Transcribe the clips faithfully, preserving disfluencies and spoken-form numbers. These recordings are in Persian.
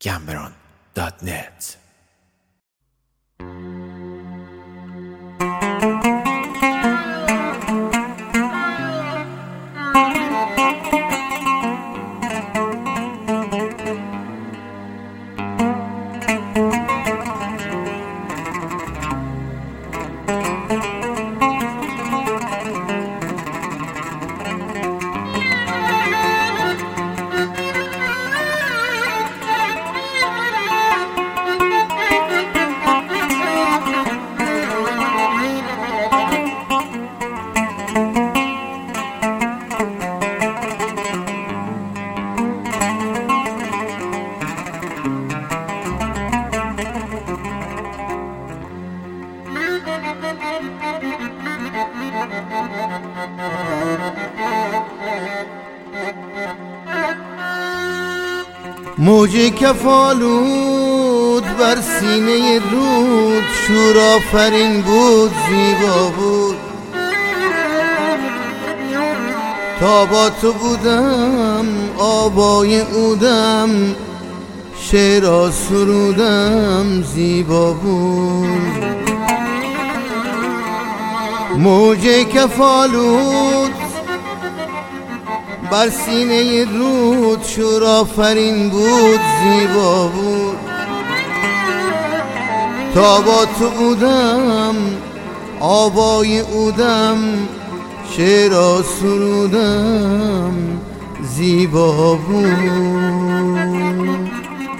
گمبران دات نت. موج کفالود بر سینه رود، شور آفرین بود، زیبا بود. تا با تو بودم آوای عودم، شعر سرودم زیبا بود. موج کفالود بر سینه رود، شور آفرین بود، زیبا بود. تا با تو بودم آوای عودم، شعر سرودم زیبا بود.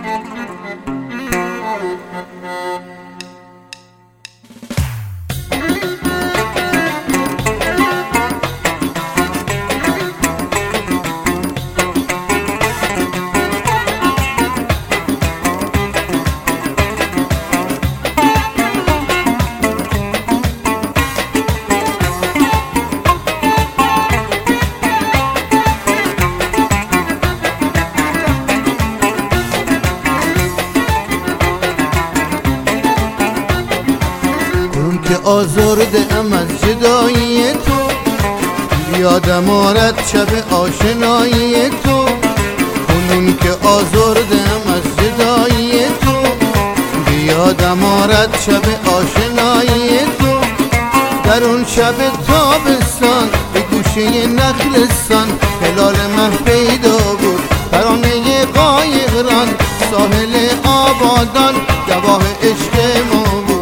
آزرده ام از جدایی تو، یادم آرد شب آشنایی تو. کنون که آزرده ام از جدایی تو، یادم آرد شب آشنایی تو. در اون شب تابستان به گوشه نخلستان، هلال مه پیدا بود، ترانه قایقران، ساحل آبادان گواه عشق ما بود.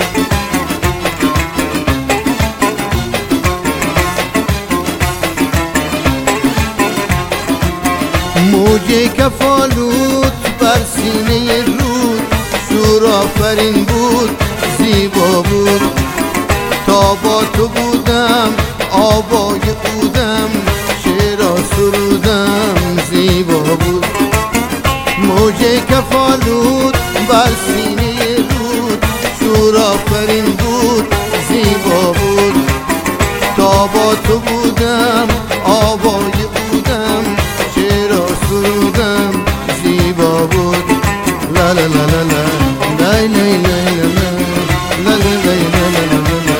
موج کفالود بر سینه رود، شور آفرین بود، زیبا بود. تا با تو بودم آوای عودم، شعر سرودم زیبا بود. موج کفالود بر سینه رود، شور آفرین بود، زیبا بود. تا با تو بودم آوای عودم، سرودم زیبا بود. لا لا لا لا لا لای لای لای لا لای لای لا.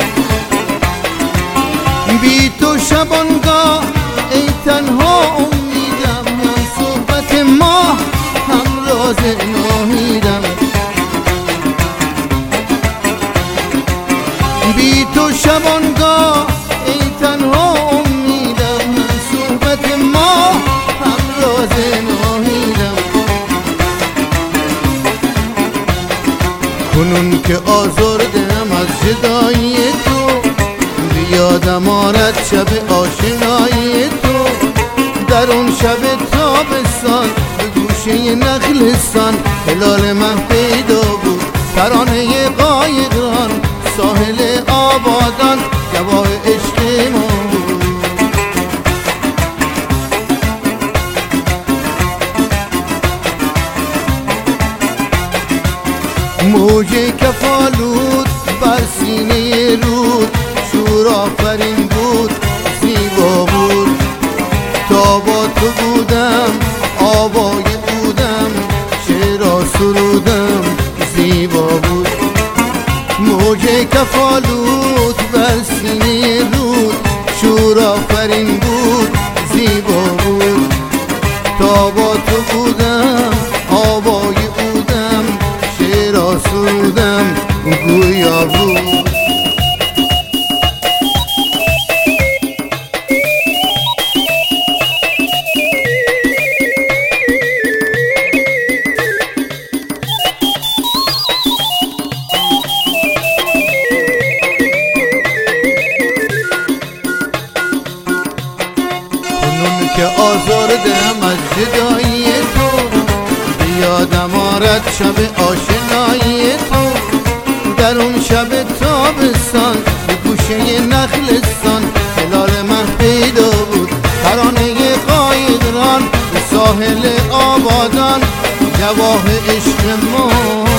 بی تو شبانگاه ای تنها امیدم، من صحبت ما همراز ناهیدم. بی تو شبانگاه ای تنها امیدم، من صحبت ما ناهیدم. کنون که آزردم از جدایی تو، بیادم آرد شب آشنایی تو. در اون شب تابستان به گوشه نخلستان، هلال مه پیدا بود، ترانه قایقران، ساحل آبادان گواه عشق ما بود. موج کفالود بر سینه رود، شور آفرین بود، زیبا بود. تا با تو بودم آوای عودم، شعر سرودم زیبا بود. موج کفالود بر سینه رود، شور آفرین بود، زیبا بود. تا با تو بودم آوای جدایی تو، بیادم آرد شب آشنایی تو. در اون شب تابستان به گوشه نخلستان هلال مه پیدا بود، ترانه قایقران به ساحل آبادان، جواه عشق ما